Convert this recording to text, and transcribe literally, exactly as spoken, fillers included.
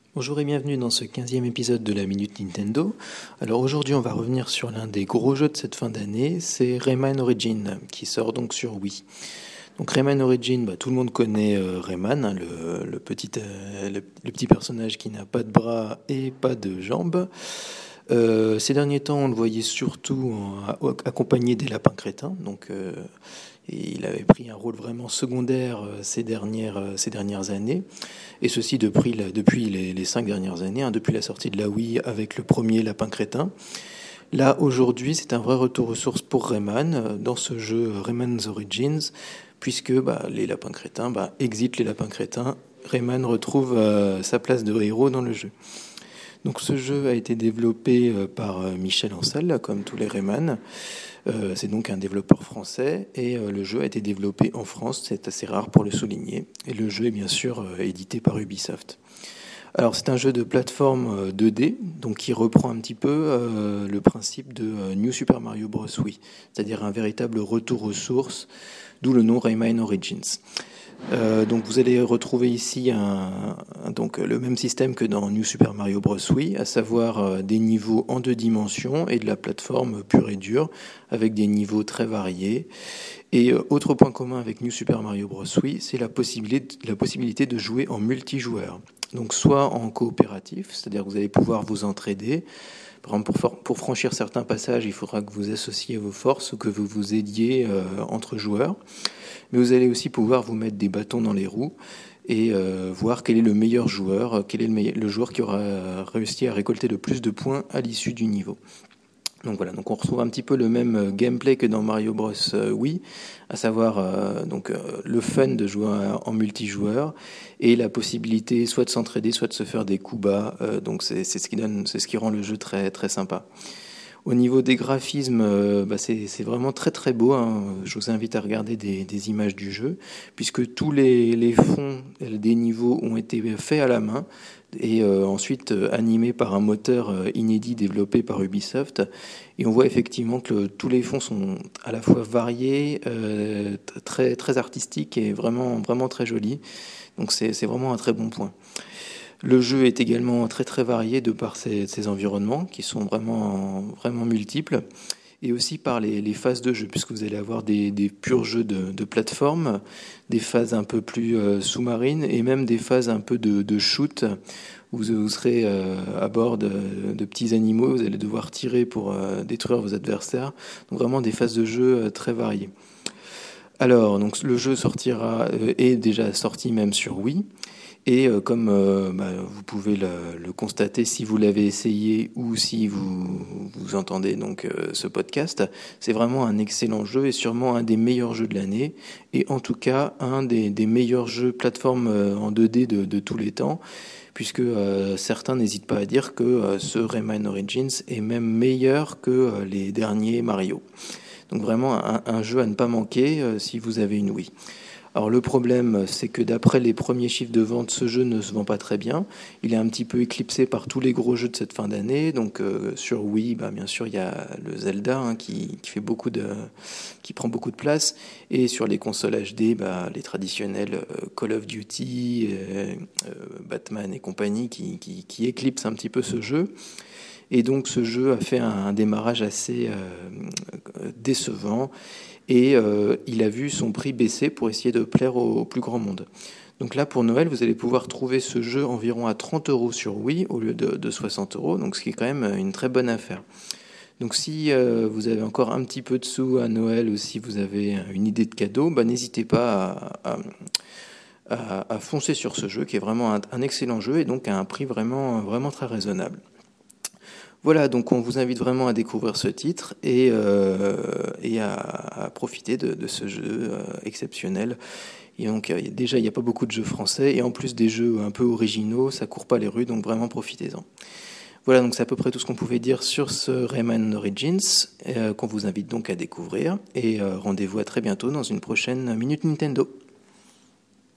Bonjour et bienvenue dans ce quinzième épisode de la Minute Nintendo. Alors aujourd'hui on va revenir sur l'un des gros jeux de cette fin d'année, c'est Rayman Origins, qui sort donc sur Wii. Donc Rayman Origins, bah, tout le monde connaît euh, Rayman, hein, le, le, petit, euh, le, le petit personnage qui n'a pas de bras et pas de jambes. Euh, ces derniers temps on le voyait surtout en, accompagné des lapins crétins, donc euh, et il avait pris un rôle vraiment secondaire euh, ces, dernières, euh, ces dernières années. Et ceci depuis, la, depuis les, les cinq dernières années, hein, depuis la sortie de la Wii avec le premier Lapin Crétin. Là, aujourd'hui, c'est un vrai retour aux sources pour Rayman, euh, dans ce jeu Rayman's Origins, puisque bah, les Lapins Crétins bah, exitent les Lapins Crétins. Rayman retrouve euh, sa place de héros dans le jeu. Donc ce jeu a été développé euh, par euh, Michel Ancel, comme tous les Rayman. Euh, c'est donc un développeur français et euh, le jeu a été développé en France, c'est assez rare pour le souligner. Et le jeu est bien sûr euh, édité par Ubisoft. Alors c'est un jeu de plateforme euh, deux D, donc qui reprend un petit peu euh, le principe de euh, New Super Mario Bros. Wii, c'est-à-dire un véritable retour aux sources, d'où le nom Rayman Origins. Euh, donc vous allez retrouver ici un, un, donc le même système que dans New Super Mario Bros. Wii, à savoir euh, des niveaux en deux dimensions et de la plateforme pure et dure, avec des niveaux très variés. Et euh, autre point commun avec New Super Mario Bros. Wii, c'est la possibilité, la possibilité de jouer en multijoueur. Donc soit en coopératif, c'est-à-dire que vous allez pouvoir vous entraider. Par exemple, pour, pour franchir certains passages, il faudra que vous associez vos forces ou que vous vous aidiez euh, entre joueurs. Mais vous allez aussi pouvoir vous mettre des bâtons dans les roues et euh, voir quel est le meilleur joueur, quel est le, meilleur, le joueur qui aura réussi à récolter le plus de points à l'issue du niveau. Donc voilà, donc on retrouve un petit peu le même gameplay que dans Mario Bros Wii, à savoir euh, donc euh, le fun de jouer en multijoueur et la possibilité soit de s'entraider, soit de se faire des coups bas. Euh, donc c'est, c'est ce qui donne, c'est ce qui rend le jeu très très sympa. Au niveau des graphismes, euh, bah c'est, c'est vraiment très très beau, hein. Je vous invite à regarder des, des images du jeu, puisque tous les, les fonds des niveaux ont été faits à la main et euh, ensuite euh, animés par un moteur euh, inédit développé par Ubisoft. Et on voit effectivement que le, tous les fonds sont à la fois variés, euh, très, très artistiques et vraiment, vraiment très jolis. Donc c'est, c'est vraiment un très bon point. Le jeu est également très très varié de par ses, ses environnements qui sont vraiment, vraiment multiples et aussi par les, les phases de jeu, puisque vous allez avoir des, des purs jeux de, de plateforme, des phases un peu plus euh, sous-marines et même des phases un peu de, de shoot où vous serez euh, à bord de, de petits animaux, vous allez devoir tirer pour euh, détruire vos adversaires. Donc vraiment des phases de jeu euh, très variées. Alors, donc le jeu sortira, euh, est déjà sorti même sur Wii. Et euh, comme euh, bah, vous pouvez le, le constater si vous l'avez essayé ou si vous, vous entendez donc euh, ce podcast, c'est vraiment un excellent jeu et sûrement un des meilleurs jeux de l'année. Et en tout cas, un des, des meilleurs jeux plateforme euh, en deux D de, de tous les temps, puisque euh, certains n'hésitent pas à dire que euh, ce Rayman Origins est même meilleur que euh, les derniers Mario. Donc vraiment un, un jeu à ne pas manquer euh, si vous avez une Wii. Alors le problème, c'est que d'après les premiers chiffres de vente, ce jeu ne se vend pas très bien. Il est un petit peu éclipsé par tous les gros jeux de cette fin d'année. Donc euh, sur Wii, bah, bien sûr, il y a le Zelda hein, qui, qui fait beaucoup de, qui prend beaucoup de place. Et sur les consoles H D, bah, les traditionnels euh, Call of Duty, euh, euh, Batman et compagnie qui, qui, qui éclipsent un petit peu ce jeu. Et donc ce jeu a fait un, un démarrage assez euh, décevant et euh, il a vu son prix baisser pour essayer de plaire au, au plus grand monde. Donc là pour Noël vous allez pouvoir trouver ce jeu environ à trente euros sur Wii au lieu de, de soixante euros, donc ce qui est quand même une très bonne affaire. Donc si euh, vous avez encore un petit peu de sous à Noël ou si vous avez une idée de cadeau, bah, n'hésitez pas à, à à, à foncer sur ce jeu qui est vraiment un, un excellent jeu et donc à un prix vraiment, vraiment très raisonnable. Voilà, donc on vous invite vraiment à découvrir ce titre et, euh, et à, à profiter de, de ce jeu euh, exceptionnel. Et donc euh, déjà, il n'y a pas beaucoup de jeux français et en plus des jeux un peu originaux, ça court pas les rues, donc vraiment profitez-en. Voilà, donc c'est à peu près tout ce qu'on pouvait dire sur ce Rayman Origins euh, qu'on vous invite donc à découvrir et euh, rendez-vous à très bientôt dans une prochaine Minute Nintendo.